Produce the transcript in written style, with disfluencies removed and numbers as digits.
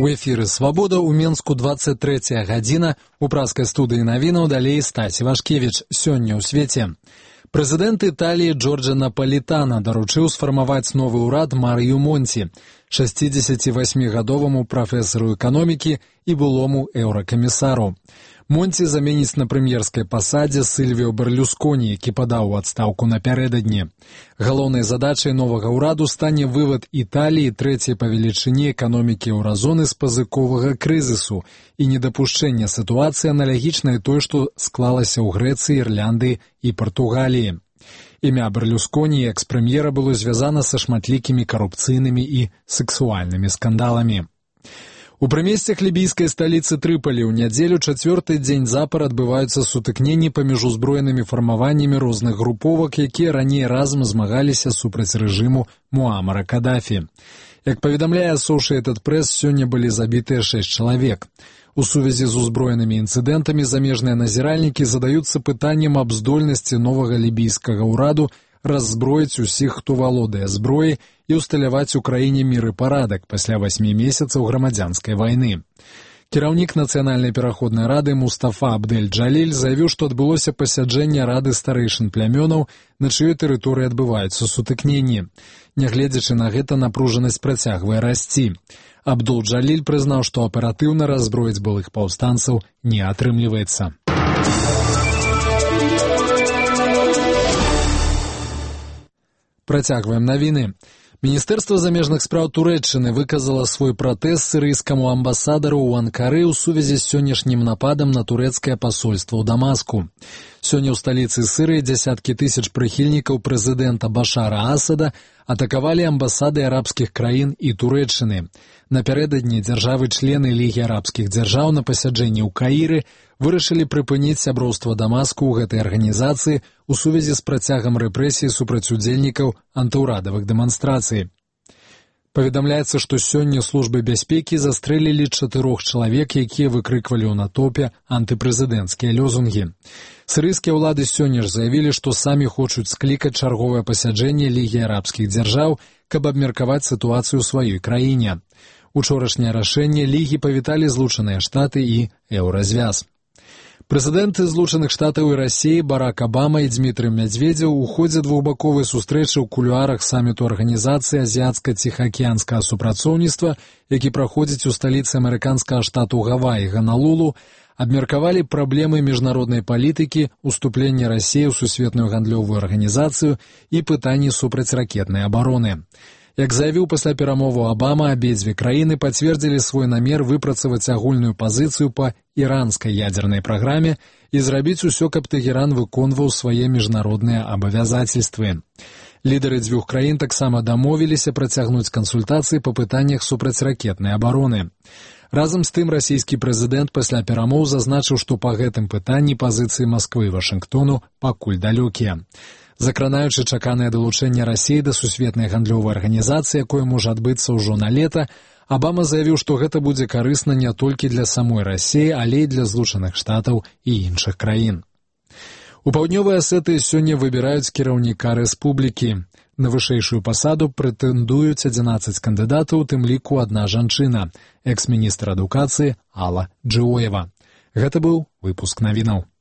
У эфіры «Свабода» ў Менску 23 гадзіна. У праскай студыі навінаў далей Стась Івашкевіч. Сёння ў свеце. Прэзідэнт Італіі Джорджа Напалітана даручыў сфармаваць новы ўрад Марыю Монці, 68-гадоваму прафесару эканомікі і былому еўракамісару. Монці заменіць на прэм'ерскай пасадзе Сільвіо Берлюсконі, які падаў у адстаўку напярэдадні. Галоўнай задачай новага ўраду стане вывад Італіі трэцяй па велічыні эканомікі еўразоны з пазыковага крызісу і недапушчэнне сітуацыі аналагічнай той, што склалася ў Грэцыі, Ірландыі і Партугаліі. Імя Берлюсконі экс-прэм'ера было звязана са шматлікімі карупцыйнымі і сексуальнымі скандаламі. У прымесцях лібійскай сталіцы Трыполі ў нядзелю чацвёрты дзень запар адбываюцца сутыкненні паміж узброенымі фармаваннямі розных груповак, якія раней разам змагаліся супраць рэжыму Муамара Кадафі. Як паведамляе Associated Press, сёння былі забітыя 6 чалавек. У сувязі з узброенымі інцыдэнтамі замежныя назіральнікі задаюцца пытаннем аб здольнасці новага лібійскага ўраду раззброіць усіх, хто валодае зброяй, і ўсталяваць у краіне мір і парадак пасля 8 месяцаў грамадзянскай вайны. Кіраўнік Нацыянальнай пераходнай рады Мустафа Абдэль-Джаліль заявіў, што адбылося пасяджэнне рады старэйшын плямёнаў, на чыёй тэрыторыі адбываюцца сутыкненні. Нягледзячы на гэта, напружанасць працягвае расці. Абдул-Джаліль прызнаў, што аператыўна раззброіць былых паўстанцаў не атрымліваецца. Працягваем навіны. Міністэрства замежных спраў Турэччыны выказала свой пратэст сірыйскаму амбасадару ў Анкары ў сувязі з сённяшнім нападам на турэцкае пасольства ў Дамаску. Сёння ў сталіцы Сірыі дзясяткі тысяч прыхільнікаў прэзідэнта Башара Асада атакавалі амбасады арабскіх краін і Турэччыны. Напярэдадні дзяржавы-члены Лігі арабскіх дзяржаў на пасяджэнні ў Каіры вырашылі прыпыніць сяброўства Дамаску ў гэтай арганізацыі ў сувязі з працягам рэпрэсій супраць удзельнікаў антыўрадавых дэманстрацый. Паведамляецца, што сёння службы бяспекі застрэлілі 4 чалавек, якія выкрыквалі ў натоўпе антыпрэзідэнцкія лёзунгі. Сірыйскія ўлады сёння ж заявілі, што самі хочуць склікаць чарговае пасяджэнне Лігі арабскіх дзяржаў, каб абмеркаваць сітуацыю ў сваёй краіне. Учорашняе рашэнне Лігі павіталі Злучаныя Штаты і Еўразвяз. Прэзідэнты Злучаных Штатаў і Расіі Барак Абама і Дзмітрый Мядзведзеў у ходзе двухбаковай сустрэчы ў кулуарах саміту Арганізацыі азіяцка-ціхаакіянскага супрацоўніцтва, які праходзіць у сталіцы амерыканскага штату Гаваі Ганалулу, абмеркавалі праблемы міжнароднай палітыкі, уступлення Расіі ў сусветную гандлёвую арганізацыю і пытанні супрацьракетнай абароны. Як заявіў пасля перамоваў Абама, абедзве краіны пацвердзілі свой намер выпрацаваць агульную пазіцыю па іранскай ядзернай праграме і зрабіць усё, каб Тэгеран выконваў свае міжнародныя абавязацельствы. Лідары дзвюх краін таксама дамовіліся працягнуць кансультацыі па пытаннях супрацьракетнай абароны. Разам з тым, расійскі прэзідэнт пасля перамоў зазначыў, што па гэтым пытанні пазіцыі Масквы і Вашынгтону пакуль далёкія. Закранаючы чаканае далучэнне Расіі да сусветнай гандлёвай арганізацыі, якое можа адбыцца ўжо на лета, Абама заявіў, што гэта будзе карысна не толькі для самой Расіі, але і для Злучаных Штатаў і іншых краін. У паўднёвай Асетыі сёння выбіраюць кіраўніка рэспублікі. На вышэйшую пасаду прэтэндуюць 11 кандыдатаў, у тым ліку адна жанчына, экс-міністр адукацыі Алла Джыоева. Гэта быў выпуск навінаў.